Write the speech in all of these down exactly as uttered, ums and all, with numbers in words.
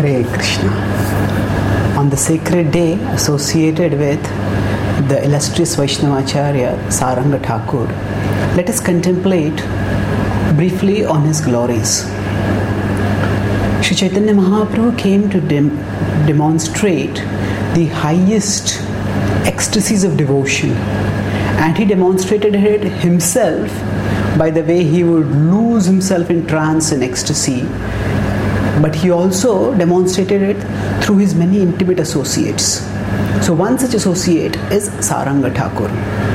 Hare Krishna. On the sacred day associated with the illustrious Vaishnavacharya Saranga Thakur, let us contemplate briefly on his glories. Sri Chaitanya Mahaprabhu came to dem- demonstrate the highest ecstasies of devotion, and he demonstrated it himself by the way he would lose himself in trance and ecstasy, but he also demonstrated it through his many intimate associates. So one such associate is Saranga Thakur.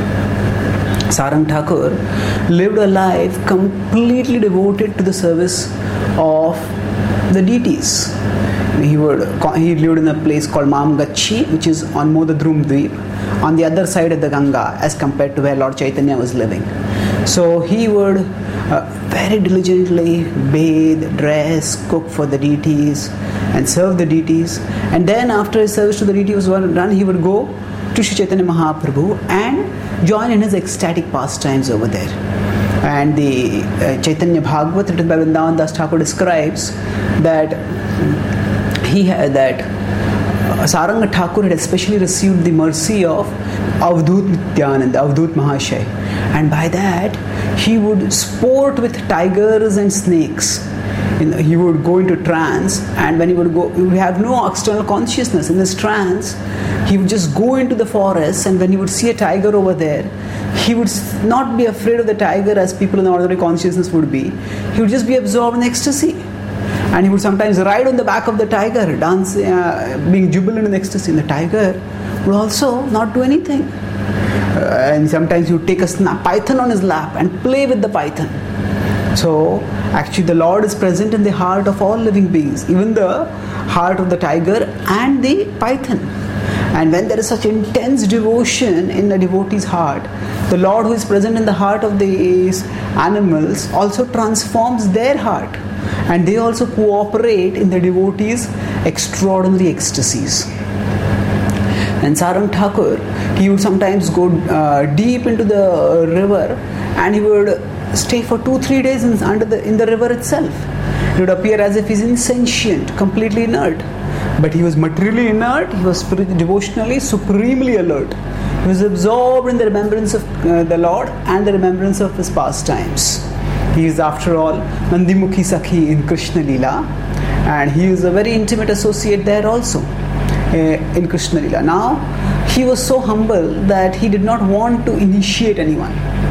Saranga Thakur lived a life completely devoted to the service of the deities. He would he lived in a place called Mamgachi, which is on Modadrum Dweep, on the other side of the Ganga as compared to where Lord Chaitanya was living. So he would uh, very diligently bathe, dress, cook for the deities and serve the deities. And then after his service to the deity was done, he would go to Sri Chaitanya Mahaprabhu and join in his ecstatic pastimes over there. And the uh, Chaitanya Bhagavat written by Vrindavan Das Thakur describes that he had that uh, Saranga Thakur had especially received the mercy of Avdut Nityananda, Avdut Mahashay, and by that he would sport with tigers and snakes. In, he would go into trance, and when he would go, he would have no external consciousness. In this trance, he would just go into the forest, and when he would see a tiger over there, he would not be afraid of the tiger as people in the ordinary consciousness would be. He would just be absorbed in ecstasy. And he would sometimes ride on the back of the tiger, dancing, uh, being jubilant in ecstasy. And the tiger would also not do anything. Uh, and sometimes he would take a snap, python on his lap and play with the python. So, actually the Lord is present in the heart of all living beings, even the heart of the tiger and the python. And when there is such intense devotion in a devotee's heart, the Lord who is present in the heart of these animals also transforms their heart. And they also cooperate in the devotee's extraordinary ecstasies. And Saranga Thakur, he would sometimes go uh, deep into the river, and he would stay for two, three days in, under the, in the river itself. It would appear as if he's insentient, completely inert. But he was materially inert, he was spiritually, devotionally, supremely alert. He was absorbed in the remembrance of uh, the Lord and the remembrance of his pastimes. He is, after all, Nandimukhi Sakhi in Krishna Leela, and he is a very intimate associate there also uh, in Krishna Leela. Now, he was so humble that he did not want to initiate anyone.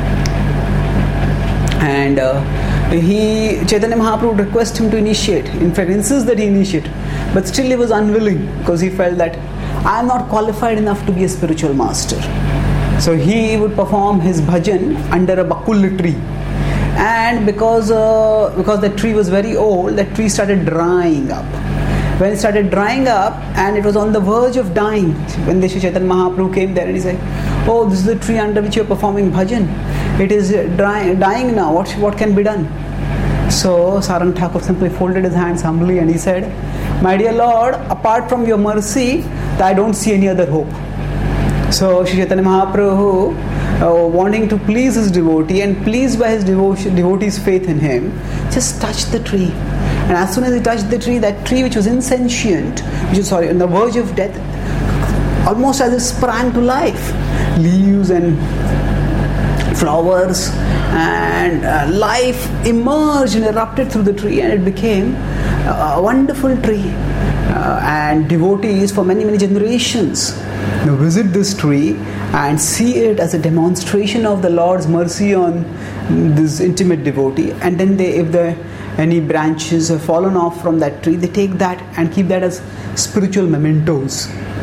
And uh, he, Chaitanya Mahaprabhu would request him to initiate. In fact, insist that he initiate. But still he was unwilling, because he felt that I am not qualified enough to be a spiritual master. So he would perform his bhajan under a bakul tree. And because uh, because the tree was very old, that tree started drying up. When it started drying up and it was on the verge of dying, when the Sri Chaitanya Mahaprabhu came there and he said, oh, this is the tree under which you are performing bhajan. It is dry, dying now. What, what can be done? So Saranga Thakur simply folded his hands humbly and he said, my dear Lord, apart from your mercy, I don't see any other hope. So Sri Chaitanya Mahaprabhu, uh, wanting to please his devotee and pleased by his devotion, devotee's faith in him, just touched the tree. And as soon as he touched the tree, that tree which was insentient, which was sorry, on the verge of death, almost as it sprang to life. Leaves and flowers and uh, life emerged and erupted through the tree, and it became a, a wonderful tree. Uh, and devotees for many, many generations now visit this tree and see it as a demonstration of the Lord's mercy on this intimate devotee. And then they, if the any branches have fallen off from that tree, they take that and keep that as spiritual mementos.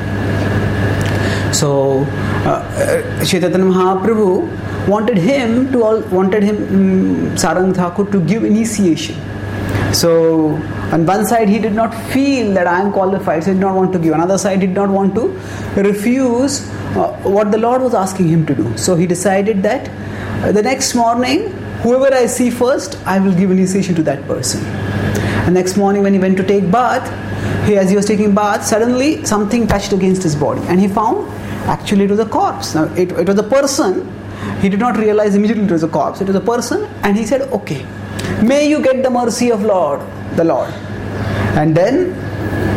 So uh, Chaitanya Mahaprabhu wanted him to all, wanted him um, Saranga Thakur to give initiation. So on one side he did not feel that I am qualified, so he did not want to give. On the other side he did not want to refuse uh, what the Lord was asking him to do. So he decided that uh, the next morning, whoever I see first, I will give initiation to that person. And next morning when he went to take bath, he, as he was taking bath, suddenly something touched against his body, and he found actually it was a corpse. Now it, it was a person. He did not realize immediately it was a corpse. It was a person, and he said, okay, may you get the mercy of Lord, the Lord. And then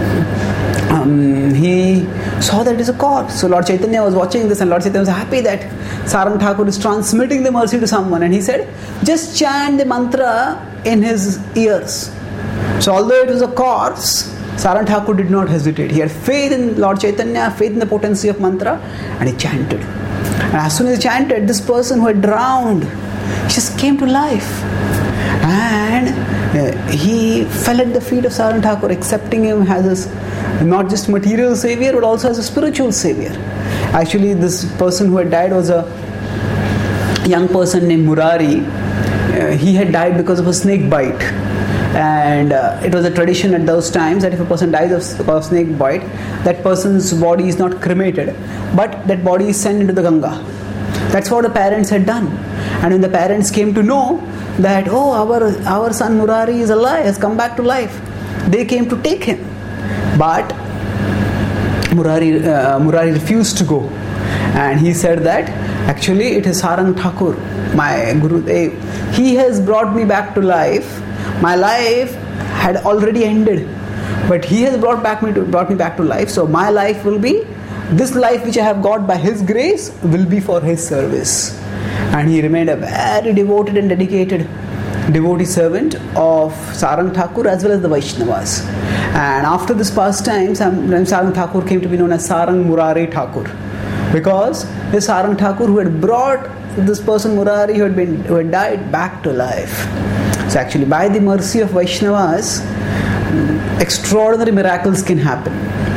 um, he saw that it is a corpse. So Lord Chaitanya was watching this, and Lord Chaitanya was happy that Sarang Thakur is transmitting the mercy to someone, and he said, just chant the mantra in his ears. So although it was a corpse, Sarang Thakur did not hesitate. He had faith in Lord Chaitanya, faith in the potency of mantra, and he chanted. And as soon as he chanted, this person who had drowned just came to life. And uh, he fell at the feet of Sarang Thakur, accepting him as his not just material savior, but also as a spiritual savior. Actually, this person who had died was a young person named Murari. Uh, he had died because of a snake bite. And uh, it was a tradition at those times that if a person dies of, of snake bite, that person's body is not cremated, but that body is sent into the Ganga. That's what the parents had done. And when the parents came to know that, oh, our, our son Murari is alive, has come back to life, they came to take him. But Murari, uh, Murari refused to go. And he said that, actually it is Sarang Thakur, my Guru. He has brought me back to life. My life had already ended, but he has brought back me to brought me back to life. So my life will be, this life which I have got by his grace will be for his service. And he remained a very devoted and dedicated devotee servant of Sarang Thakur as well as the Vaishnavas. And after this pastime, Sarang Thakur came to be known as Sarang Murari Thakur, because the Sarang Thakur who had brought this person Murari who had been who had died back to life. So actually, by the mercy of Vaishnavas, extraordinary miracles can happen.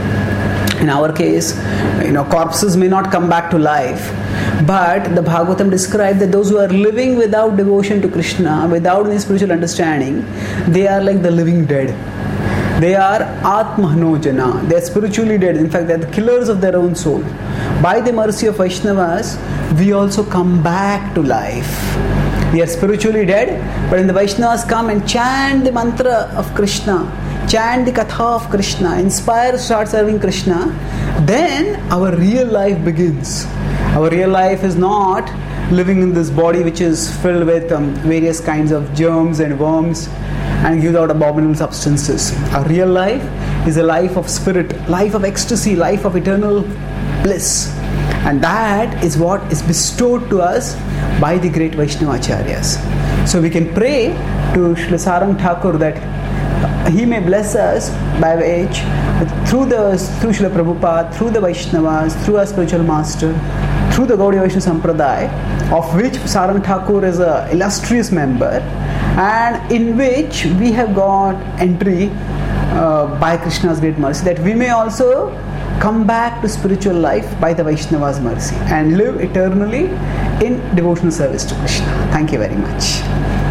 In our case, you know, corpses may not come back to life, but the Bhagavatam describes that those who are living without devotion to Krishna, without any spiritual understanding, they are like the living dead. They are Atmahanojana. They are spiritually dead. In fact, they are the killers of their own soul. By the mercy of Vaishnavas, we also come back to life. We are spiritually dead, but when the Vaishnavas come and chant the mantra of Krishna, chant the katha of Krishna, inspire, start serving Krishna, then our real life begins. Our real life is not living in this body which is filled with um, various kinds of germs and worms and gives out abominable substances. Our real life is a life of spirit, life of ecstasy, life of eternal bliss. And that is what is bestowed to us by the great Vaishnavacharyas. So we can pray to Srila Sarang Thakur that he may bless us by which, through the through Srila Prabhupada, through the Vaishnavas, through our spiritual master, through the Gaudiya Vaishnava Sampradaya, of which Sarang Thakur is an illustrious member, and in which we have got entry uh, by Krishna's great mercy, that we may also come back to spiritual life by the Vaishnava's mercy and live eternally in devotional service to Krishna. Thank you very much.